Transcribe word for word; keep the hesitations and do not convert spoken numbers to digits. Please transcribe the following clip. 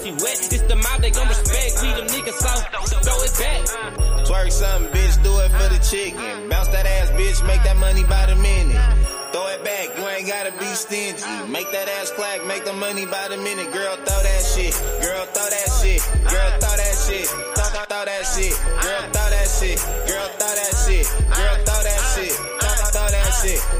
pussy wet. It's the mob, they gon' respect. We them niggas, so throw it back. Twerk something, bitch, do it for the chicken. Bounce that ass, bitch, make that money by the minute. Throw it back, you ain't gotta be stingy. Make that ass clack, make the money by the minute. Girl, throw that shit. Girl, throw that shit. Girl, throw that shit. Throw, throw, throw that shit. Girl, throw that shit. Girl, throw that shit. Girl, throw that shit. Throw, throw, throw that shit.